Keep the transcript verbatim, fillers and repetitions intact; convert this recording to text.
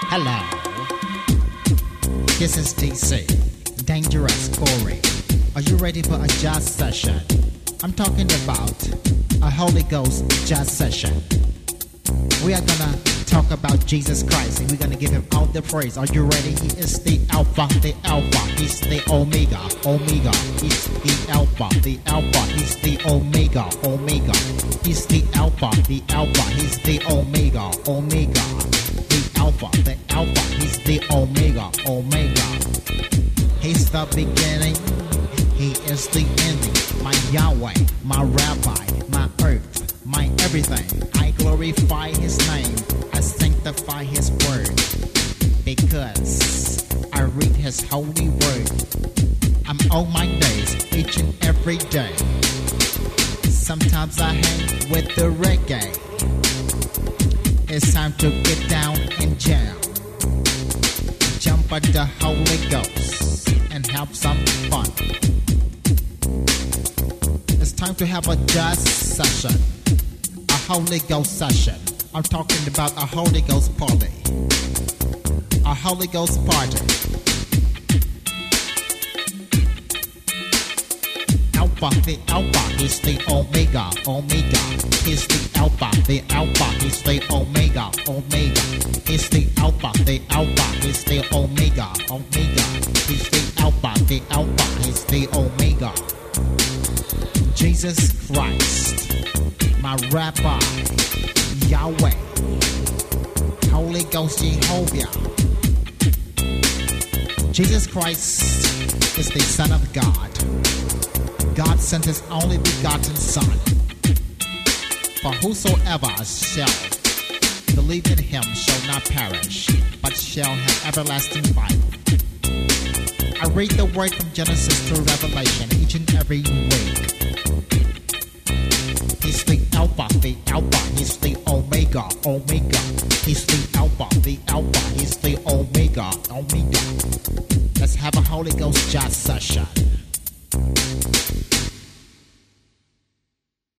Hello, this is D C, Dangerous Corey. Are you ready for a jazz session? I'm talking about a Holy Ghost jazz session. We are gonna talk about Jesus Christ and we're gonna give him all the praise. Are you ready? He is the Alpha, the Alpha. He's the Omega, Omega. He's the Alpha, the Alpha. He's the Omega, Omega. He's the Alpha, the Alpha. He's the Omega, Omega. The Alpha, the Alpha. He's the Omega, Omega. He's the beginning. He is the ending. My Yahweh, my Rabbi, my earth, my everything. I glorify his name. I sanctify his word. Because I read his holy word. I'm on my days, each and every day. Sometimes I hang with the reggae. It's time to get down and jam. Jump at the Holy Ghost and have some fun. It's time to have a jazz session, a Holy Ghost session. I'm talking about a Holy Ghost party, a Holy Ghost party. Alpha, the Alpha, he's the Omega, Omega. He's the Alpha, the Alpha, he's the Omega, Omega. He's the Alpha, the Alpha, he's the Omega, Omega. He's the Alpha, the Alpha, he's the Omega. Jesus Christ, my Rabbi, Yahweh, Holy Ghost Jehovah. Jesus Christ is the Son of God. God sent his only begotten Son. For whosoever shall believe in him shall not perish, but shall have everlasting life. I read the word from Genesis to Revelation each and every week. He's the Alpha, the Alpha, he's the Omega, Omega. He's the Alpha, the Alpha, he's the Omega, Omega. Let's have a Holy Ghost jazz session.